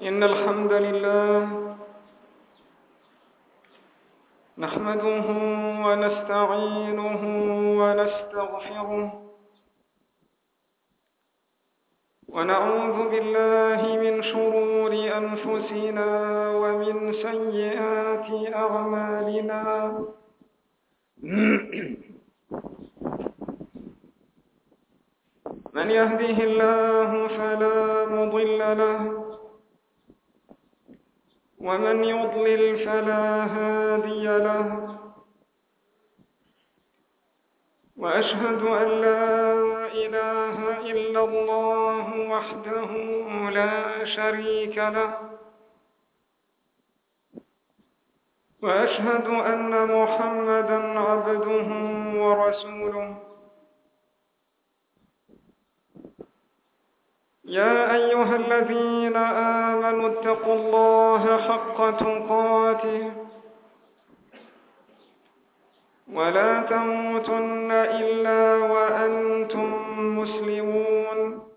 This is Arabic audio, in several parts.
إن الحمد لله نحمده ونستعينه ونستغفره ونعوذ بالله من شرور أنفسنا ومن سيئات أعمالنا من يهده الله فلا مضل له ومن يضلل فلا هادي له وأشهد أن لا إله إلا الله وحده لا شريك له وأشهد أن محمدًا عبده ورسوله يا أيها الذين آمنوا اتقوا الله حق تقاته ولا تموتن إلا وأنتم مسلمون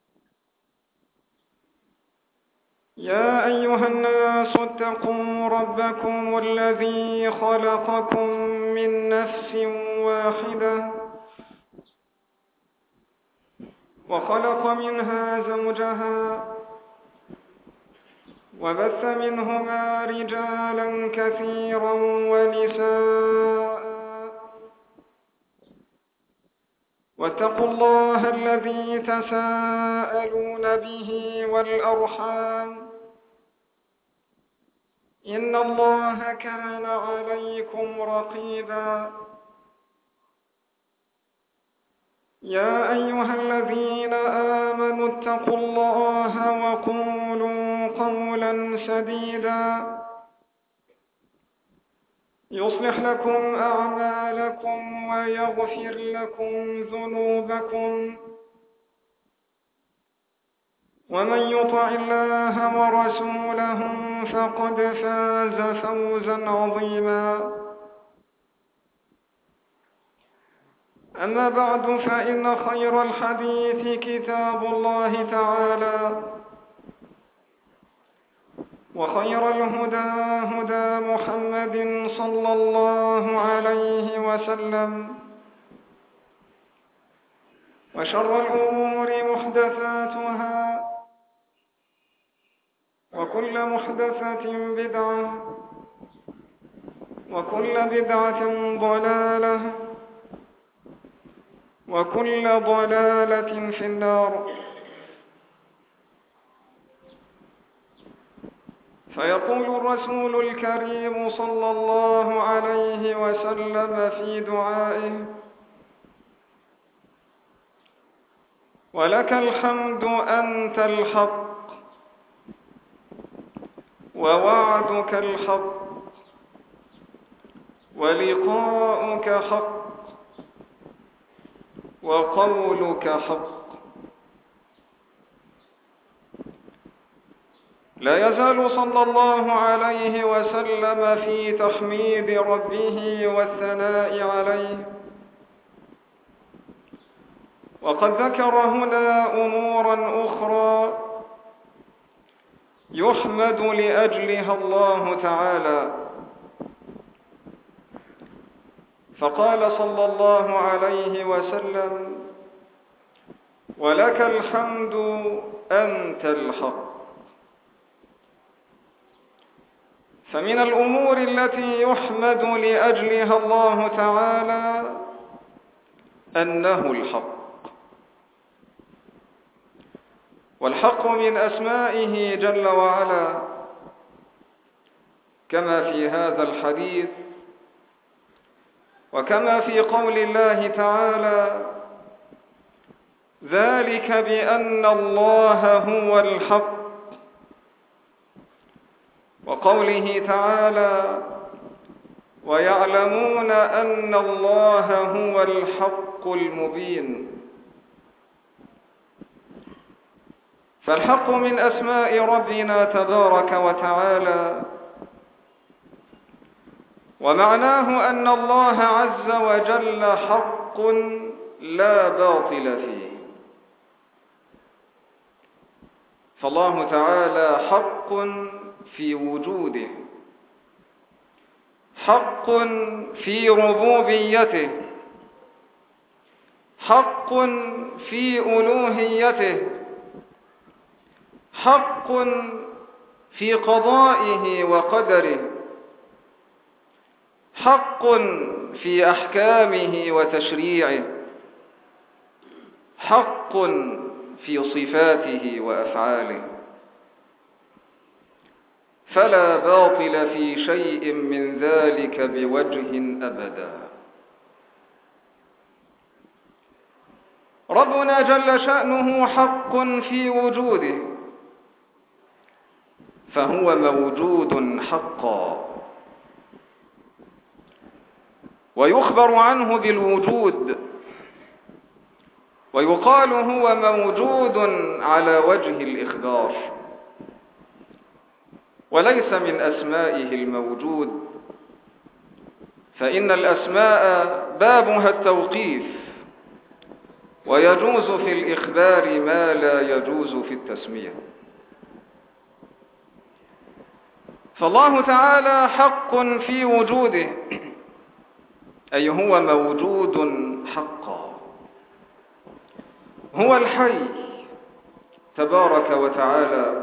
يا أيها الناس اتقوا ربكم الذي خلقكم من نفس واحدة وخلق منها زوجها وبث منهما رجالا كثيرا ونساء واتقوا الله الذي تساءلون به والأرحام إن الله كان عليكم رقيبا يا أيها الذين آمنوا اتقوا الله وقولوا قولا سديدا يصلح لكم أعمالكم ويغفر لكم ذنوبكم ومن يطع الله ورسوله فقد فاز فوزا عظيما أما بعد فإن خير الحديث كتاب الله تعالى وخير الهدى هدى محمد صلى الله عليه وسلم وشر الأمور محدثاتها وكل محدثة بدعة وكل بدعة ضلالة وكل ضلالة في النار. فيقول الرسول الكريم صلى الله عليه وسلم في دعائه: ولك الحمد أنت الحق ووعدك الحق ولقاؤك حق وقولك حق. لا يزال صلى الله عليه وسلم في تحميد ربه والثناء عليه، وقد ذكر هنا أمورا أخرى يحمد لأجلها الله تعالى، فقال صلى الله عليه وسلم: ولك الحمد أنت الحق. فمن الأمور التي يحمد لأجلها الله تعالى أنه الحق، والحق من أسمائه جل وعلا، كما في هذا الحديث وكما في قول الله تعالى: ذلك بأن الله هو الحق، وقوله تعالى: ويعلمون أن الله هو الحق المبين. فالحق من أسماء ربنا تبارك وتعالى، ومعناه أن الله عز وجل حق لا باطل فيه. فالله تعالى حق في وجوده، حق في ربوبيته، حق في ألوهيته، حق في قضائه وقدره، حق في أحكامه وتشريعه، حق في صفاته وأفعاله، فلا باطل في شيء من ذلك بوجه أبدا. ربنا جل شأنه حق في وجوده، فهو موجود حقا، ويخبر عنه بالوجود، ويقال هو موجود على وجه الإخبار، وليس من أسمائه الموجود، فإن الأسماء بابها التوقيف، ويجوز في الإخبار ما لا يجوز في التسمية. فالله تعالى حق في وجوده، أي هو موجود حقا، هو الحي تبارك وتعالى،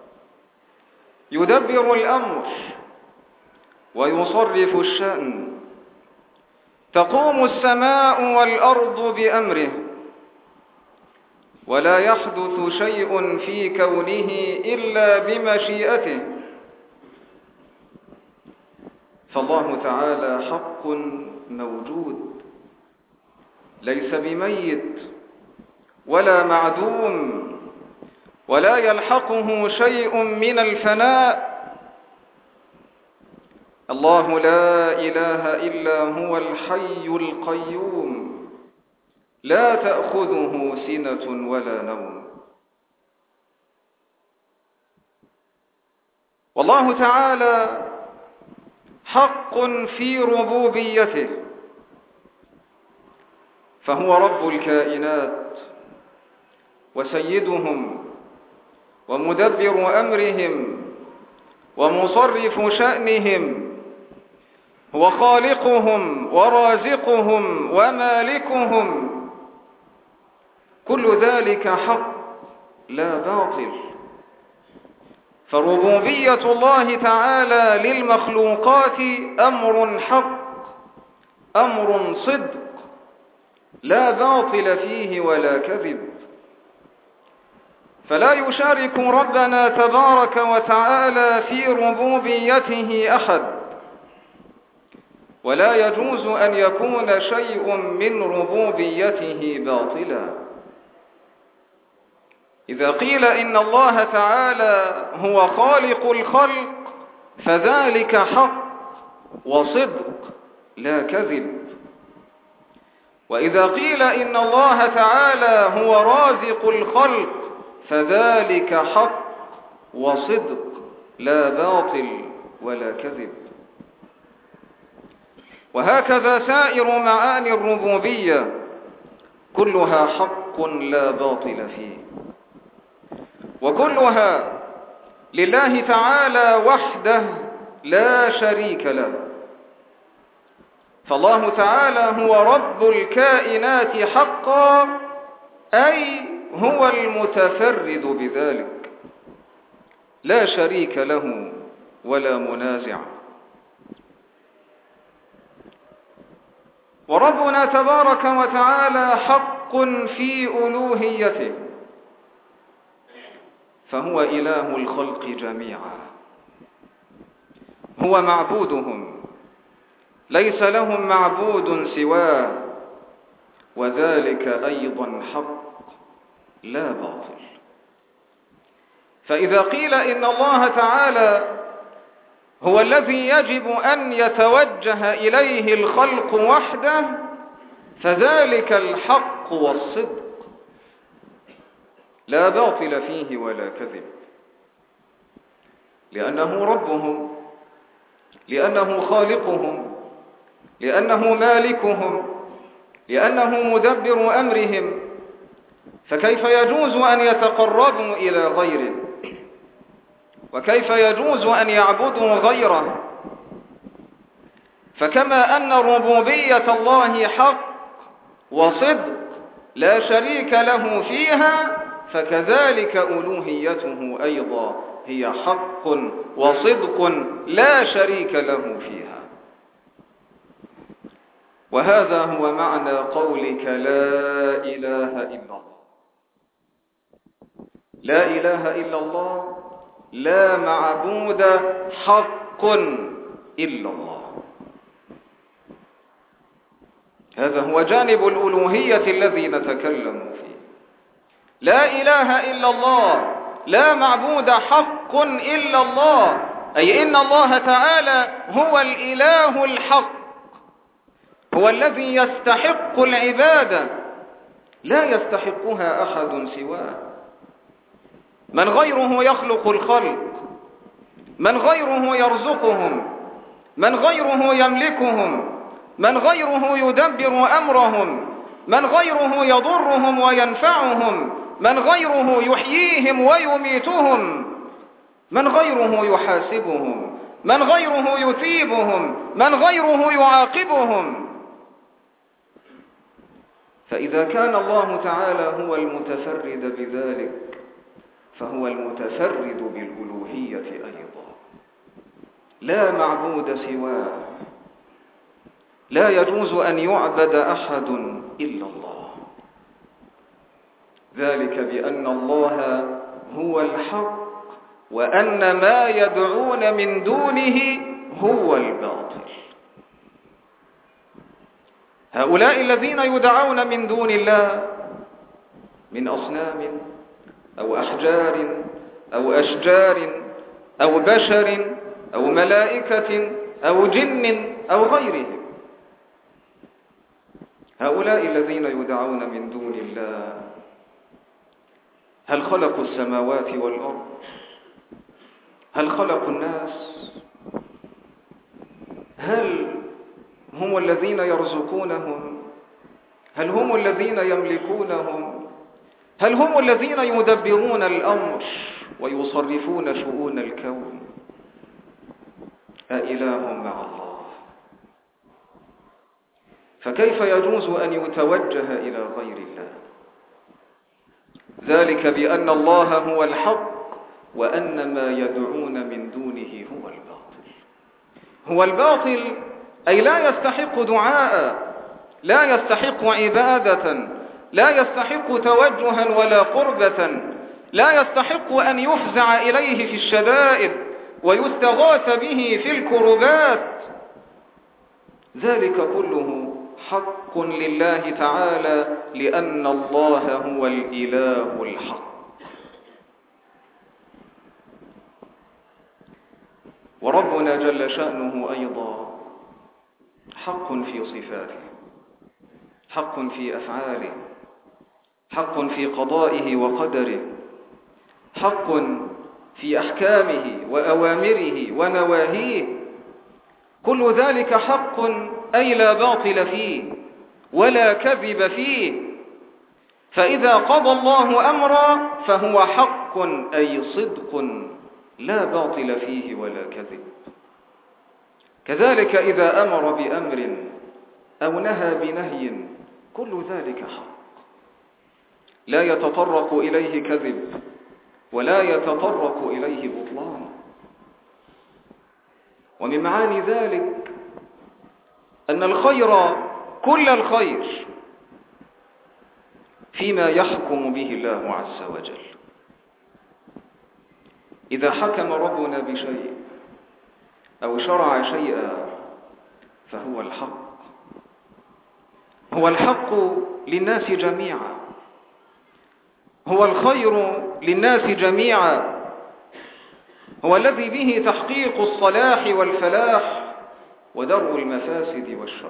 يدبر الأمر ويصرف الشأن، تقوم السماء والأرض بأمره، ولا يحدث شيء في كونه إلا بمشيئته. فالله تعالى حق موجود، ليس بميت ولا معدوم، ولا يلحقه شيء من الفناء. الله لا إله إلا هو الحي القيوم، لا تأخذه سنة ولا نوم. والله تعالى حق في ربوبيته، فهو رب الكائنات وسيدهم ومدبر أمرهم ومصرف شأنهم، هو خالقهم ورازقهم ومالكهم، كل ذلك حق لا باطل. فربوبية الله تعالى للمخلوقات أمر حق، أمر صدق، لا باطل فيه ولا كذب. فلا يشارك ربنا تبارك وتعالى في ربوبيته أحد، ولا يجوز أن يكون شيء من ربوبيته باطلا. إذا قيل إن الله تعالى هو خالق الخلق فذلك حق وصدق لا كذب، وإذا قيل إن الله تعالى هو رازق الخلق فذلك حق وصدق لا باطل ولا كذب. وهكذا سائر معاني الربوبية كلها حق لا باطل فيه، وكلها لله تعالى وحده لا شريك له. فالله تعالى هو رب الكائنات حقا، أي هو المتفرد بذلك، لا شريك له ولا منازع. وربنا تبارك وتعالى حق في ألوهيته، فهو إله الخلق جميعا، هو معبودهم، ليس لهم معبود سواه، وذلك أيضا حق لا باطل. فإذا قيل إن الله تعالى هو الذي يجب أن يتوجه إليه الخلق وحده فذلك الحق والصدق لا باطل فيه ولا كذب، لأنه ربهم، لأنه خالقهم، لأنه مالكهم، لأنه مدبر أمرهم، فكيف يجوز أن يتقربوا إلى غيره؟ وكيف يجوز أن يعبدوا غيره؟ فكما أن ربوبية الله حق وصدق لا شريك له فيها، فكذلك ألوهيته أيضا هي حق وصدق لا شريك له فيها. وهذا هو معنى قولك لا إله إلا الله. لا إله إلا الله، لا معبود حق إلا الله. هذا هو جانب الألوهية الذي نتكلم فيه. لا إله إلا الله، لا معبود حق إلا الله، أي إن الله تعالى هو الإله الحق، هو الذي يستحق العبادة، لا يستحقها أحد سواه. من غيره يخلق الخلق، من غيره يرزقهم، من غيره يملكهم، من غيره يدبر أمرهم، من غيره يضرهم وينفعهم، من غيره يحييهم ويميتهم، من غيره يحاسبهم، من غيره يثيبهم، من غيره يعاقبهم. فإذا كان الله تعالى هو المتفرد بذلك، فهو المتفرد بالألوهية أيضا، لا معبود سواه، لا يجوز أن يعبد أحد إلا الله. ذلك بأن الله هو الحق، وأن ما يدعون من دونه هو الباطل. هؤلاء الذين يدعون من دون الله من أصنام أو أحجار أو أشجار أو بشر أو ملائكة أو جن أو غيرهم، هؤلاء الذين يدعون من دون الله هل خلقوا السماوات والأرض؟ هل خلقوا الناس؟ هل هم الذين يرزقونهم؟ هل هم الذين يملكونهم؟ هل هم الذين يدبرون الأمر ويصرفون شؤون الكون؟ أإله مع الله؟ فكيف يجوز أن يتوجه إلى غير الله؟ ذلك بأن الله هو الحق، وأن ما يدعون من دونه هو الباطل. هو الباطل أي لا يستحق دعاء، لا يستحق عبادة، لا يستحق توجها ولا قربة، لا يستحق أن يفزع إليه في الشدائد ويستغاث به في الكربات. ذلك كله حق لله تعالى، لأن الله هو الإله الحق. وربنا جل شأنه أيضا حق في صفاته، حق في أفعاله، حق في قضائه وقدره، حق في أحكامه وأوامره ونواهيه. كل ذلك حق، أي لا باطل فيه ولا كذب فيه. فإذا قضى الله أمرا فهو حق، أي صدق لا باطل فيه ولا كذب. كذلك إذا أمر بأمر أو نهى بنهي، كل ذلك حق، لا يتطرق إليه كذب ولا يتطرق إليه بطلان. ومن معاني ذلك أن الخير، كل الخير، فيما يحكم به الله عز وجل. إذا حكم ربنا بشيء أو شرع شيئا فهو الحق، هو الحق للناس جميعا، هو الخير للناس جميعا، هو الذي به تحقيق الصلاح والفلاح ودرء المفاسد والشر.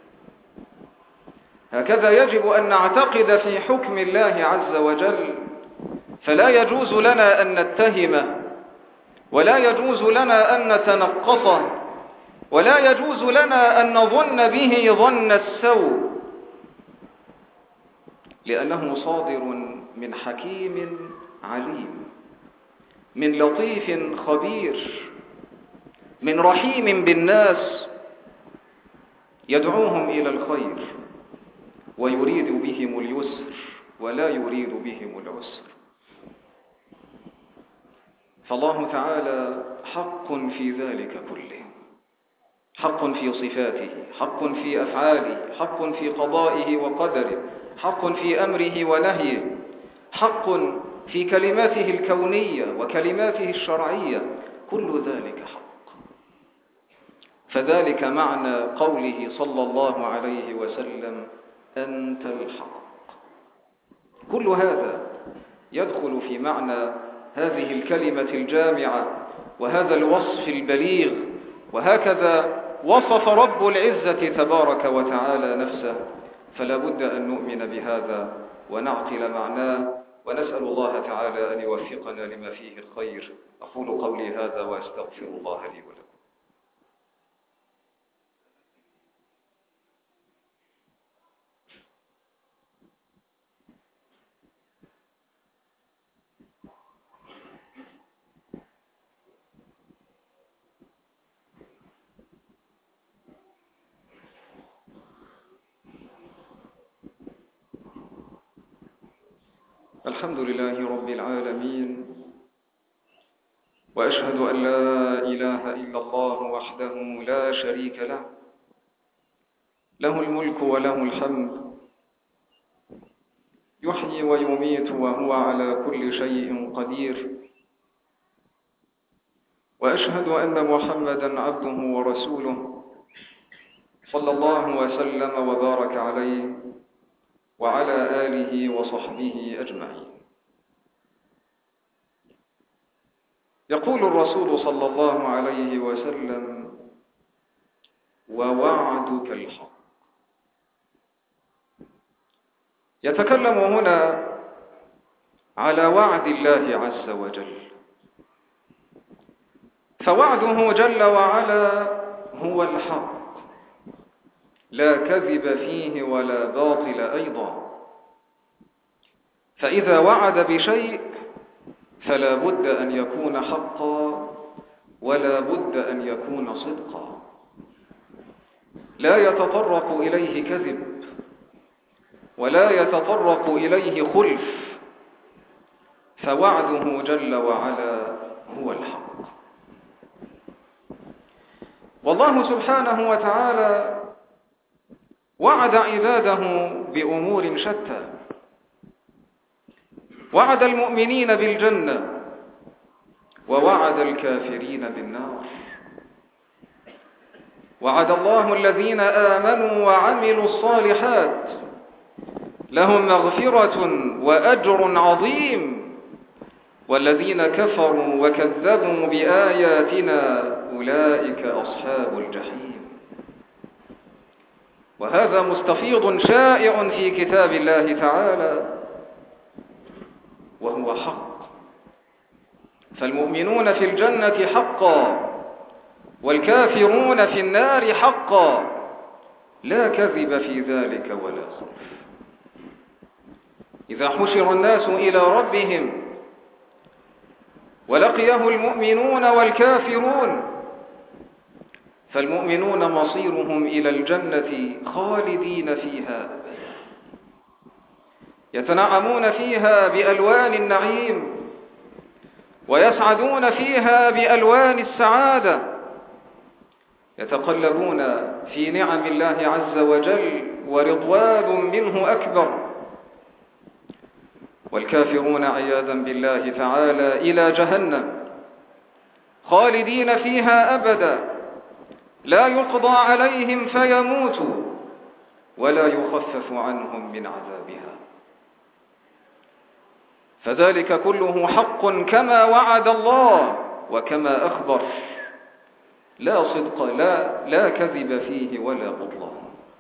هكذا يجب أن نعتقد في حكم الله عز وجل، فلا يجوز لنا أن نتهمه، ولا يجوز لنا أن نتنقصه، ولا يجوز لنا أن نظن به ظن السوء، لأنه صادر من حكيم عليم. من لطيف خبير، من رحيم بالناس، يدعوهم إلى الخير ويريد بهم اليسر ولا يريد بهم العسر. فالله تعالى حق في ذلك كله، حق في صفاته، حق في أفعاله، حق في قضائه وقدره، حق في أمره ونهيه، حق في كلماته الكونية وكلماته الشرعية، كل ذلك حق. فذلك معنى قوله صلى الله عليه وسلم: أنت الحق. كل هذا يدخل في معنى هذه الكلمة الجامعة وهذا الوصف البليغ. وهكذا وصف رب العزة تبارك وتعالى نفسه، فلا بد أن نؤمن بهذا ونعقل معناه، ونسأل الله تعالى أن يوفقنا لما فيه الخير. أقول قولي هذا وأستغفر الله لي ولكم. الحمد لله رب العالمين، وأشهد أن لا إله إلا الله وحده لا شريك له، له الملك وله الحمد، يحيي ويميت وهو على كل شيء قدير. وأشهد أن محمدًا عبده ورسوله صلى الله وسلم وبارك عليه وعلى آله وصحبه أجمعين. يقول الرسول صلى الله عليه وسلم: ووعدك الحق. يتكلم هنا على وعد الله عز وجل، فوعده جل وعلا هو الحق، لا كذب فيه ولا باطل أيضا. فإذا وعد بشيء فلا بد أن يكون حقا ولا بد أن يكون صدقا، لا يتطرق إليه كذب ولا يتطرق إليه خلف، فوعده جل وعلا هو الحق. والله سبحانه وتعالى وعد عباده بأمور شتى. وعد المؤمنين بالجنة ووعد الكافرين بالنار. وعد الله الذين آمنوا وعملوا الصالحات لهم مغفرة وأجر عظيم، والذين كفروا وكذبوا بآياتنا أولئك أصحاب الجحيم. وهذا مستفيض شائع في كتاب الله تعالى، وهو حق. فالمؤمنون في الجنة حقا والكافرون في النار حقا، لا كذب في ذلك ولا خلف. إذا حشر الناس إلى ربهم ولقيه المؤمنون والكافرون، فالمؤمنون مصيرهم إلى الجنة خالدين فيها أبدا، يتنعمون فيها بألوان النعيم ويسعدون فيها بألوان السعادة، يتقلبون في نعم الله عز وجل ورضوان منه أكبر. والكافرون عياذا بالله تعالى إلى جهنم خالدين فيها أبدا، لا يقضى عليهم فيموتوا ولا يخفف عنهم من عذابها. فذلك كله حق كما وعد الله وكما أخبر، لا صدق لا كذب فيه ولا بطلان.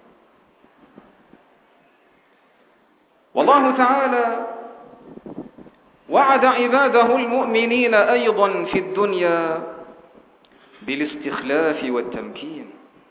والله تعالى وعد عباده المؤمنين أيضا في الدنيا بالاستخلاف والتمكين.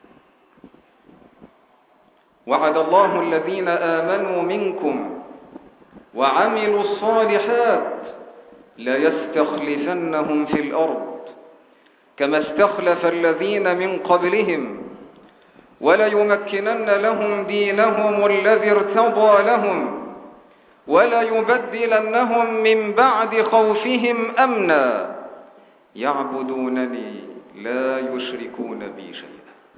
وعد الله الذين آمنوا منكم وعملوا الصالحات ليستخلفنهم في الأرض كما استخلف الذين من قبلهم وليمكنن لهم دينهم الذي ارتضى لهم وليبدلنهم من بعد خوفهم أمنا يعبدونني لا يشركون بي شيئا.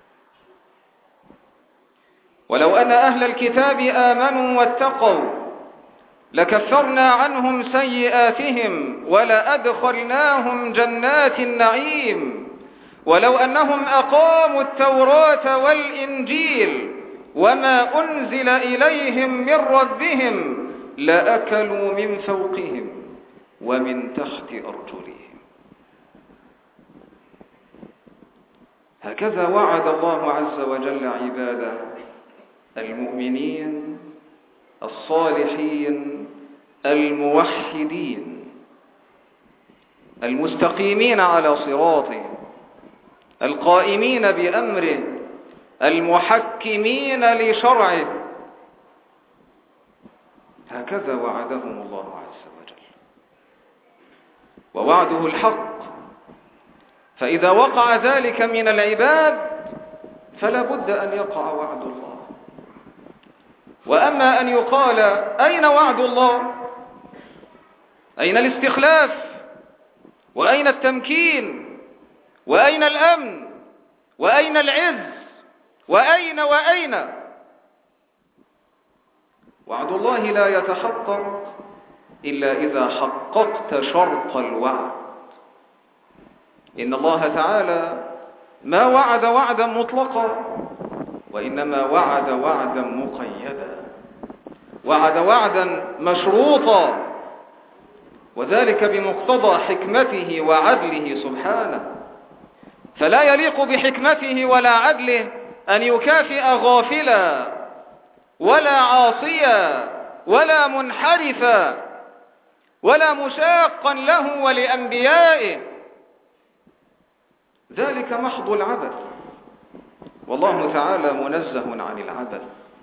ولو أن أهل الكتاب آمنوا واتقوا لكفرنا عنهم سيئاتهم ولأدخلناهم جنات النعيم. ولو أنهم أقاموا التوراة والإنجيل وما أنزل إليهم من ربهم لأكلوا من فوقهم ومن تحت أرجلهم. هكذا وعد الله عز وجل عباده المؤمنين الصالحين الموحدين المستقيمين على صراطه القائمين بأمره المحكمين لشرعه. هكذا وعدهم الله عز وجل، ووعده الحق. فإذا وقع ذلك من العباد فلا بد أن يقع وعد الله. وأما أن يقال أين وعد الله؟ أين الاستخلاف؟ وأين التمكين؟ وأين الأمن؟ وأين العز؟ وأين؟ وعد الله لا يتحقق إلا إذا حققت شرط الوعد. إن الله تعالى ما وعد وعدا مطلقا، وإنما وعد وعدا مقيدا، وعد وعدا مشروطا، وذلك بمقتضى حكمته وعدله سبحانه. فلا يليق بحكمته ولا عدله أن يكافئ غافلا ولا عاصيا ولا منحرفا ولا مشاقا له ولأنبيائه، ذلك محض العبث، والله تعالى منزه عن العبث.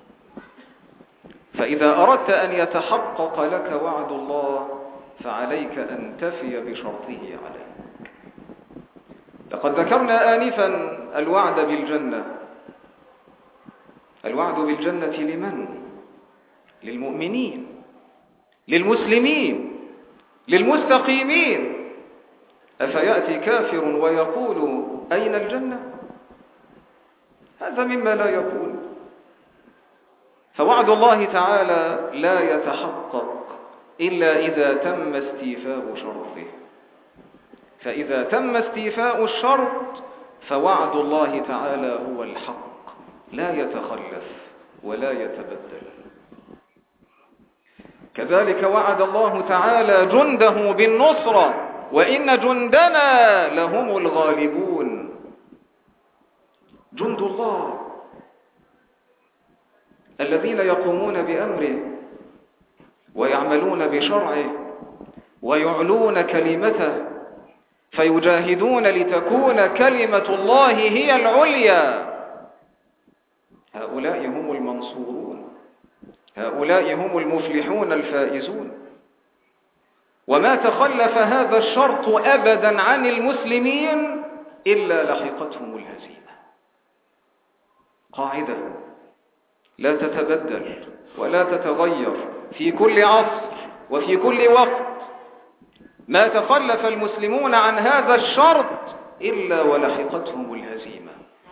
فإذا أردت أن يتحقق لك وعد الله فعليك أن تفي بشرطه عليك. لقد ذكرنا آنفا الوعد بالجنة. الوعد بالجنة لمن؟ للمؤمنين، للمسلمين، للمستقيمين. أفيأتي كافر ويقول أين الجنة؟ هذا مما لا يكون. فوعد الله تعالى لا يتحقق إلا إذا تم استيفاء شرطه. فإذا تم استيفاء الشرط فوعد الله تعالى هو الحق، لا يتخلف ولا يتبدل. كذلك وعد الله تعالى جنده بالنصرة، وإن جندنا لهم الغالبون. جند الله الذين يقومون بأمره ويعملون بشرعه ويعلون كلمته، فيجاهدون لتكون كلمة الله هي العليا. هؤلاء هم المنصورون، هؤلاء هم المفلحون الفائزون. وما تخلف هذا الشرط أبدا عن المسلمين إلا لحقتهم الهزيمة. قاعدة لا تتبدل ولا تتغير في كل عصر وفي كل وقت. ما تخلف المسلمون عن هذا الشرط إلا ولحقتهم الهزيمة.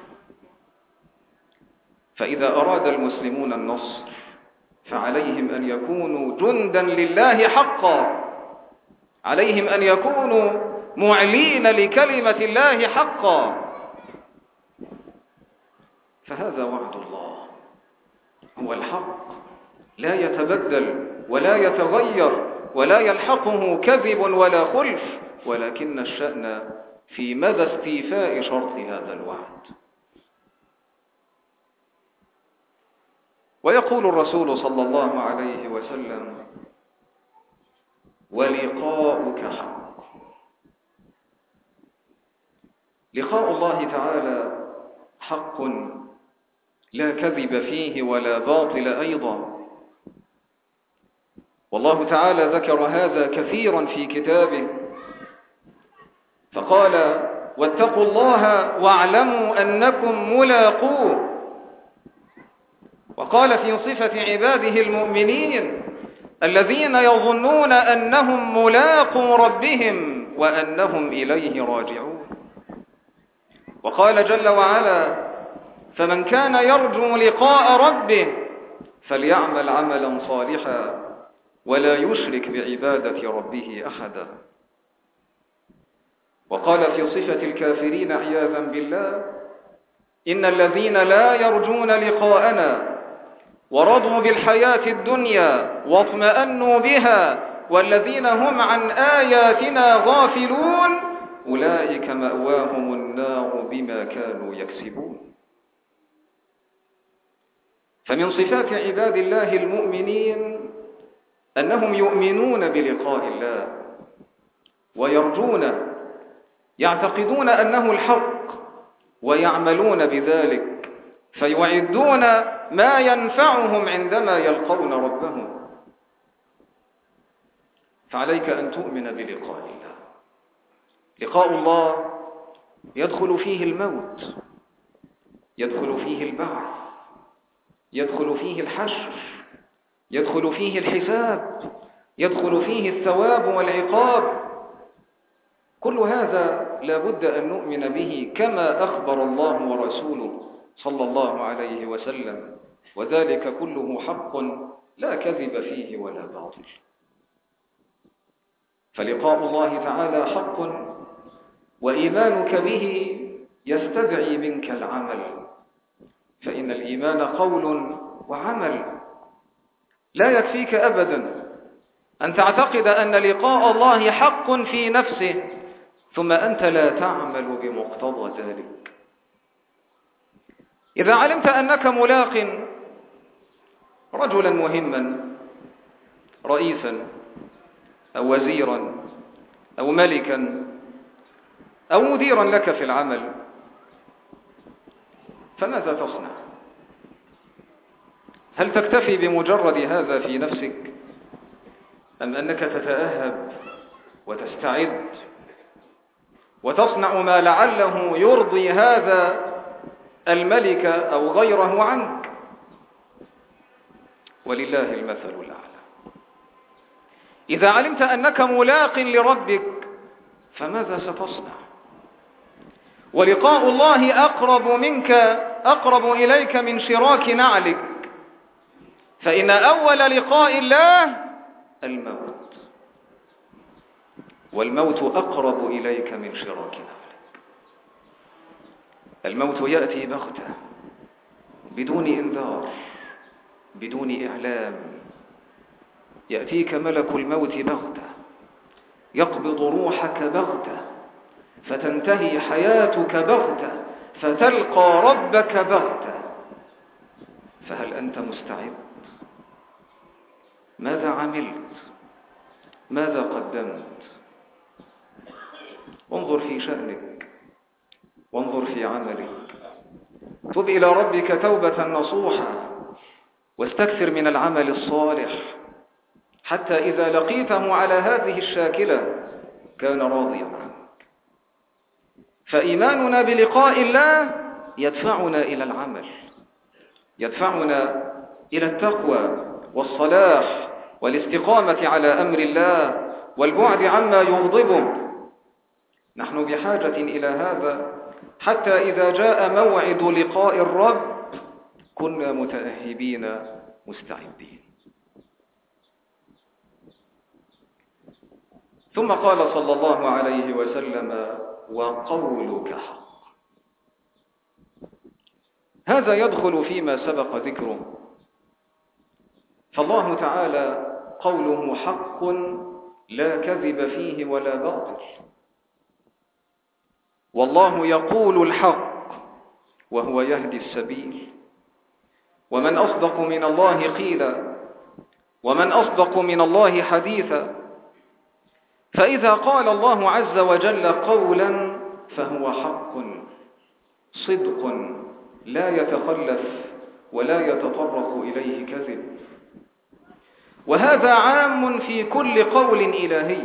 فإذا أراد المسلمون النصر فعليهم أن يكونوا جندا لله حقا، عليهم أن يكونوا معلين لكلمة الله حقا. فهذا وعد الله هو الحق، لا يتبدل ولا يتغير ولا يلحقه كذب ولا خلف، ولكن الشأن في مدى استيفاء شرط هذا الوعد. ويقول الرسول صلى الله عليه وسلم: ولقاؤك حق. لقاء الله تعالى حق لا كذب فيه ولا باطل أيضا. والله تعالى ذكر هذا كثيرا في كتابه، فقال: واتقوا الله واعلموا أنكم ملاقوه. وقال في صفة عباده المؤمنين الذين يظنون أنهم ملاقو ربهم وأنهم إليه راجعون. وقال جل وعلا: فمن كان يرجو لقاء ربه فليعمل عملا صالحا ولا يشرك بعبادة ربه أحدا. وقال في صفة الكافرين عياذا بالله: إن الذين لا يرجون لقاءنا ورضوا بالحياة الدنيا واطمأنوا بها والذين هم عن آياتنا غافلون أولئك مأواهم النار بما كانوا يكسبون. فمن صفات عباد الله المؤمنين أنهم يؤمنون بلقاء الله ويرجون، يعتقدون أنه الحق ويعملون بذلك، فيعدون ما ينفعهم عندما يلقون ربهم. فعليك أن تؤمن بلقاء الله. لقاء الله يدخل فيه الموت، يدخل فيه البعث، يدخل فيه الحشر، يدخل فيه الحساب، يدخل فيه الثواب والعقاب. كل هذا لا بد أن نؤمن به كما أخبر الله ورسوله صلى الله عليه وسلم، وذلك كله حق لا كذب فيه ولا باطل. فلقاء الله تعالى حق، وإيمانك به يستدعي منك العمل، فإن الإيمان قول وعمل. لا يكفيك أبدا أن تعتقد أن لقاء الله حق في نفسه ثم أنت لا تعمل بمقتضى ذلك. إذا علمت أنك ملاق رجلا مهما، رئيسا أو وزيرا أو ملكا أو مديرا لك في العمل، فماذا تصنع؟ هل تكتفي بمجرد هذا في نفسك، أم أنك تتأهب وتستعد وتصنع ما لعله يرضي هذا الملك أو غيره عنك؟ ولله المثل الأعلى. إذا علمت أنك ملاق لربك فماذا ستصنع؟ ولقاء الله أقرب منك، أقرب إليك من شراك نعلك، فإن أول لقاء الله الموت، والموت أقرب إليك من شراك نعلك. الموت يأتي بغتة بدون إنذار، بدون إعلام. يأتيك ملك الموت بغتة، يقبض روحك بغتة، فتنتهي حياتك بغتة، فتلقى ربك بغتة. فهل أنت مستعد؟ ماذا عملت؟ ماذا قدمت؟ انظر في شأنك، وانظر في عملك، تب إلى ربك توبة نصوحة، واستكثر من العمل الصالح، حتى إذا لقيته على هذه الشاكلة كان راضيا عنك. فإيماننا بلقاء الله يدفعنا إلى العمل، يدفعنا إلى التقوى والصلاح والاستقامة على أمر الله والبعد عما يغضبه. نحن بحاجة إلى هذا حتى إذا جاء موعد لقاء الرب كنا متأهبين مستعدين. ثم قال صلى الله عليه وسلم: وقولك حق. هذا يدخل فيما سبق ذكره، فالله تعالى قوله حق لا كذب فيه ولا باطل. والله يقول الحق وهو يهدي السبيل، ومن أصدق من الله قيلا، ومن أصدق من الله حديثا. فإذا قال الله عز وجل قولا فهو حق صدق لا يتخلف ولا يتطرق إليه كذب. وهذا عام في كل قول إلهي.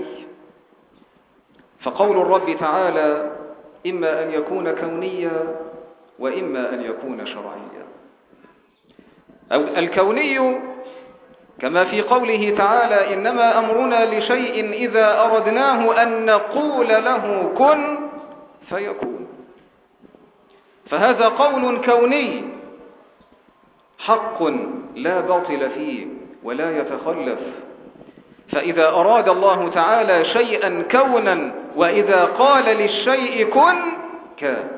فقول الرب تعالى إما أن يكون كونيا وإما أن يكون شرعيا. أو الكوني كما في قوله تعالى إنما أمرنا لشيء إذا أردناه أن نقول له كن فيكون. فهذا قول كوني حق لا باطل فيه ولا يتخلف. فإذا أراد الله تعالى شيئا كونا وإذا قال للشيء كن كان.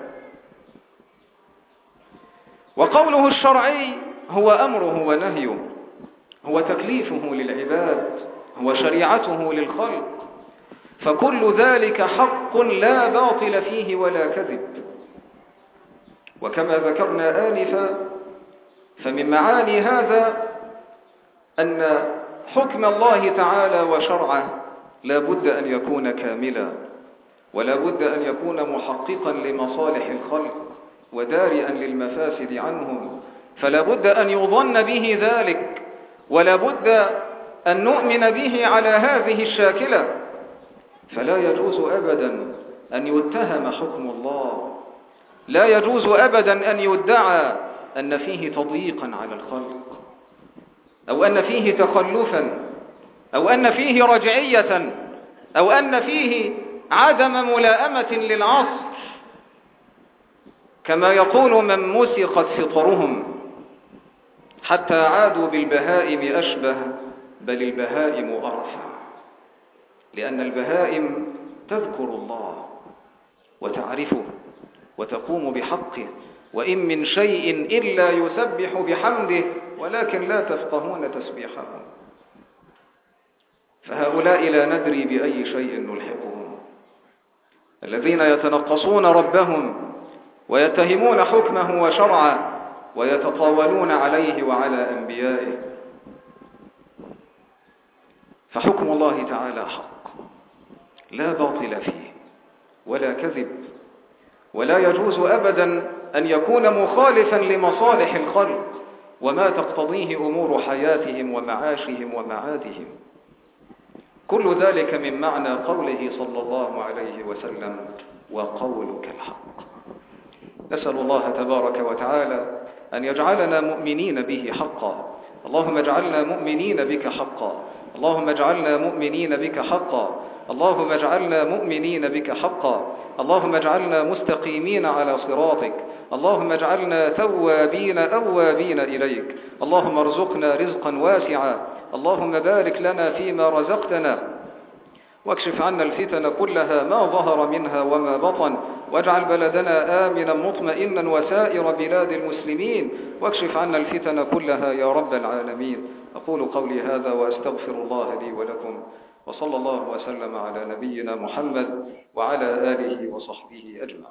وقوله الشرعي هو أمره ونهيه، هو تكليفه للعباد، هو شريعته للخلق. فكل ذلك حق لا باطل فيه ولا كذب. وكما ذكرنا آنفا فمن معاني هذا أن حكم الله تعالى وشرعه لا بد أن يكون كاملا، ولا بد أن يكون محققا لمصالح الخلق ودارئا للمفاسد عنهم. فلا بد أن يظن به ذلك، ولا بد أن نؤمن به على هذه الشاكلة. فلا يجوز أبدا أن يتهم حكم الله، لا يجوز أبدا أن يدعى أن فيه تضييقا على الخلق، أو أن فيه تخلفا، أو أن فيه رجعية، أو أن فيه عدم ملائمة للعصر، كما يقول من مسخت فطرهم حتى عادوا بالبهائم أشبه بل البهائم أرفع. لأن البهائم تذكر الله وتعرفه وتقوم بحقه، وإن من شيء إلا يسبح بحمده ولكن لا تفقهون تسبيحهم. فهؤلاء لا ندري بأي شيء نلحقهم، الذين يتنقصون ربهم ويتهمون حكمه وشرعه ويتطاولون عليه وعلى أنبيائه. فحكم الله تعالى حق لا باطل فيه ولا كذب، ولا يجوز أبدا أن يكون مخالفا لمصالح الخلق وما تقتضيه أمور حياتهم ومعاشهم ومعادهم. كل ذلك من معنى قوله صلى الله عليه وسلم وقولك الحق. نسأل الله تبارك وتعالى أن يجعلنا مؤمنين به حقا. اللهم اجعلنا مؤمنين بك حقا، اللهم اجعلنا مؤمنين بك حقا، اللهم اجعلنا مؤمنين بك حقا، اللهم اجعلنا مستقيمين على صراطك، اللهم اجعلنا توابين أوابين إليك، اللهم ارزقنا رزقا واسعا، اللهم بارك لنا فيما رزقتنا، واكشف عنا الفتن كلها ما ظهر منها وما بطن، واجعل بلدنا آمنا مطمئنا وسائر بلاد المسلمين، واكشف عنا الفتن كلها يا رب العالمين. أقول قولي هذا وأستغفر الله لي ولكم، وصلى الله وسلم على نبينا محمد وعلى آله وصحبه أجمعين.